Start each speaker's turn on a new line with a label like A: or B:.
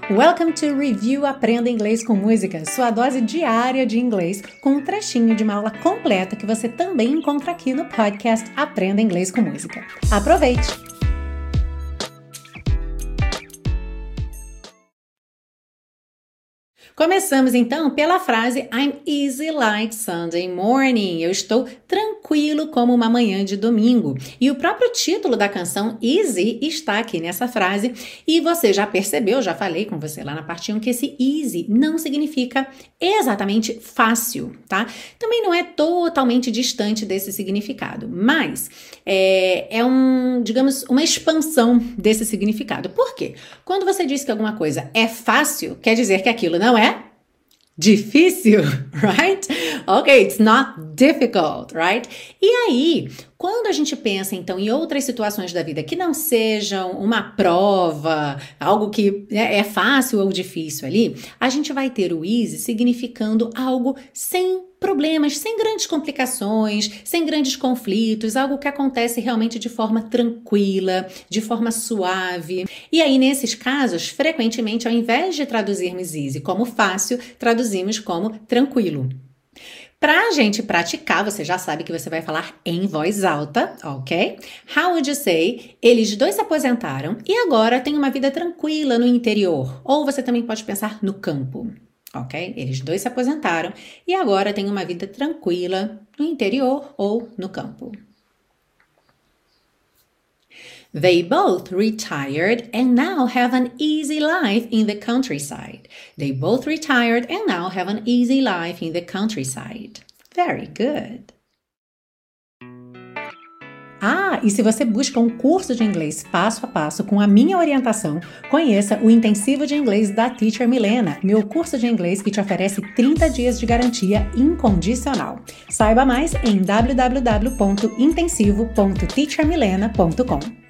A: Welcome to Review Aprenda Inglês com Música, sua dose diária de inglês com um trechinho de uma aula completa que você também encontra aqui no podcast Aprenda Inglês com Música. Aproveite! Começamos então pela frase I'm easy like Sunday morning. Eu estou tranquilo como uma manhã de domingo. E o próprio título da canção Easy está aqui nessa frase. E você já percebeu, já falei com você lá na parte 1, que esse easy não significa exatamente fácil, tá? Também não é totalmente distante desse significado, mas digamos, uma expansão desse significado. Por quê? Quando você diz que alguma coisa é fácil, quer dizer que aquilo não é difícil, right? Okay, it's not difficult, right? E aí, quando a gente pensa, então, em outras situações da vida que não sejam uma prova, algo que é fácil ou difícil ali, a gente vai ter o easy significando algo sem problemas, sem grandes complicações, sem grandes conflitos, algo que acontece realmente de forma tranquila, de forma suave. E aí, nesses casos, frequentemente, ao invés de traduzirmos easy como fácil, traduzimos como tranquilo. Pra gente praticar, você já sabe que você vai falar em voz alta, ok? How would you say? Eles dois se aposentaram e agora têm uma vida tranquila no interior. Ou você também pode pensar no campo, ok? Eles dois se aposentaram e agora têm uma vida tranquila no interior ou no campo. They both retired and now have an easy life in the countryside. They both retired and now have an easy life in the countryside. Very good. E se você busca um curso de inglês passo a passo com a minha orientação, conheça o Intensivo de Inglês da Teacher Milena, meu curso de inglês que te oferece 30 dias de garantia incondicional. Saiba mais em www.intensivo.teachermilena.com.